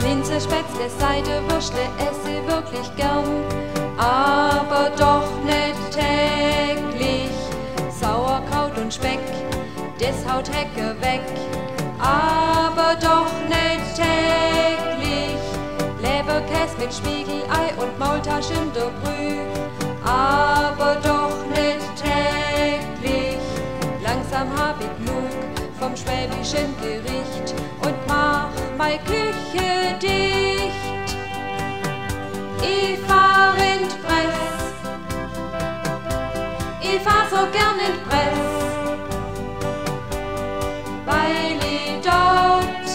Linse, Spätzle, Seide, Würstle esse wirklich gern, aber doch nicht täglich. Sauerkraut und Speck, das haut Hecke weg, aber doch nicht täglich. Leberkäse mit Spiegelei und Maultaschen der Brühe, aber doch nicht täglich. Langsam hab ich genug vom schwäbischen Gericht und mach mei Küche dicht. Ich fahr in die Press, ich fahr so gern in die Press, weil ich dort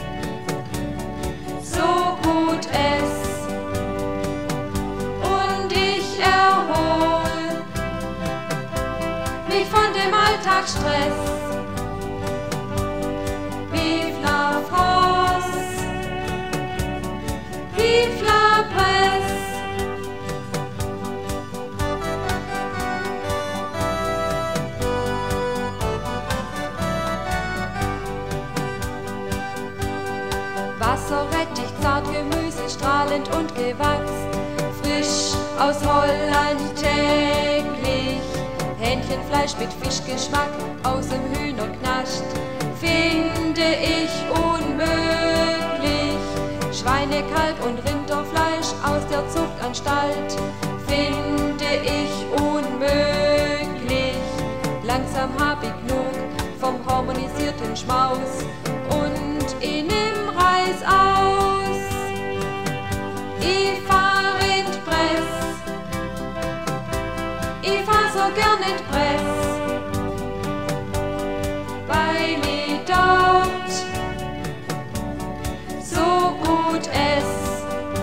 so gut ess und ich erhol mich von dem Alltagsstress. Vive la France, vive la Presse. Wasser, Rettich, Zartgemüse, strahlend und gewachst, frisch aus Holland täglich. Hähnchenfleisch mit Fischgeschmack aus dem Hühnerknast finde ich unmöglich. Schweine, Kalb und Rinderfleisch aus der Zuchtanstalt finde ich unmöglich. Langsam hab ich genug vom harmonisierten Schmaus und ich nimm Reis aus. Ich fahr in die Press, ich fahr so gern in die Press, weil ich dort so gut ess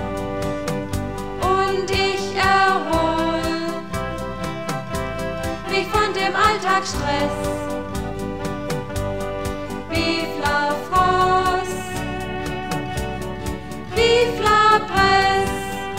und ich erhol mich von dem Alltagsstress. Vive la France, vive la Presse.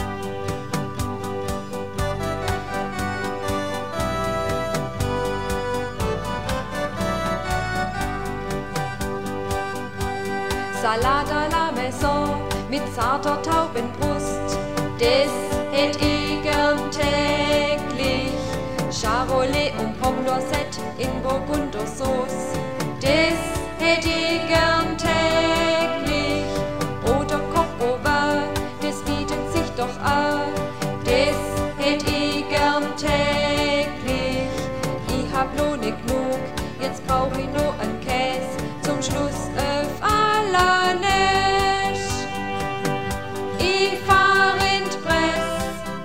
Salat à la Maison mit zarter Taubenbrust, das hätt ich gern täglich. Charolais und Pomme d'Orsett in Burgundersauce, das hätt ich gern täglich. Oder Coq au vin, das bietet sich doch an, das hätt ich gern täglich. Ich hab noch nicht genug, jetzt brauch ich noch einen Käse, zum Schluss auf la Neige. Ich fahr in die Press,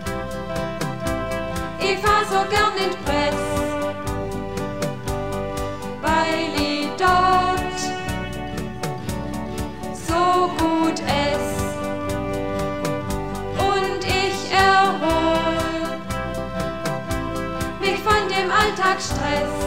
ich fahr so gern in die Press, weil ich dort so gut ess und ich erhol mich von dem Alltagsstress.